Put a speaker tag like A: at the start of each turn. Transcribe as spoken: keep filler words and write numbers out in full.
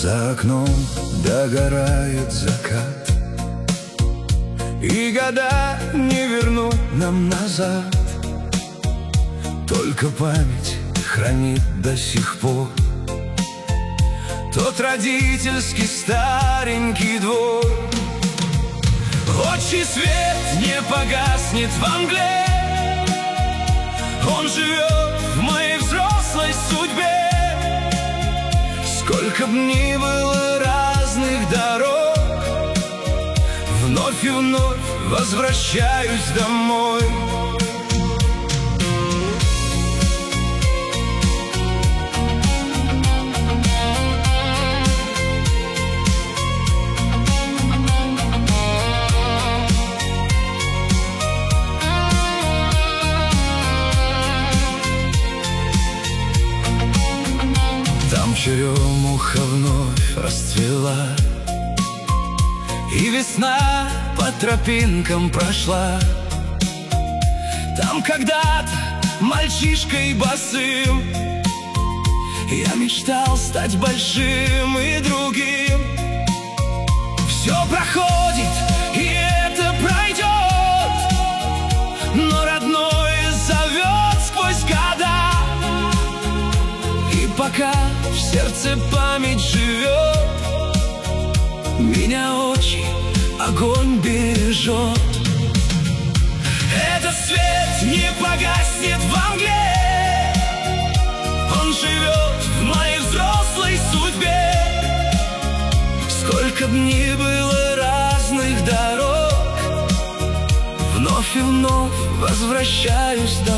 A: За окном догорает закат, и года не вернуть нам назад. Только память хранит до сих пор тот родительский старенький двор. Отчий свет не погаснет во мгле, он живет в моей взрослой судьбе. Сколько б ни было разных дорог, вновь и вновь возвращаюсь домой. Там черемуха вновь расцвела, и весна по тропинкам прошла. Там когда-то мальчишкой босым я мечтал стать большим и другим. Все проходит, и это пройдет, но родное зовет сквозь года. И пока в сердце память живет, меня отчий огонь бережет. Этот свет не погаснет во мгле, он живет в моей взрослой судьбе. Сколько б ни было разных дорог, вновь и вновь возвращаюсь домой.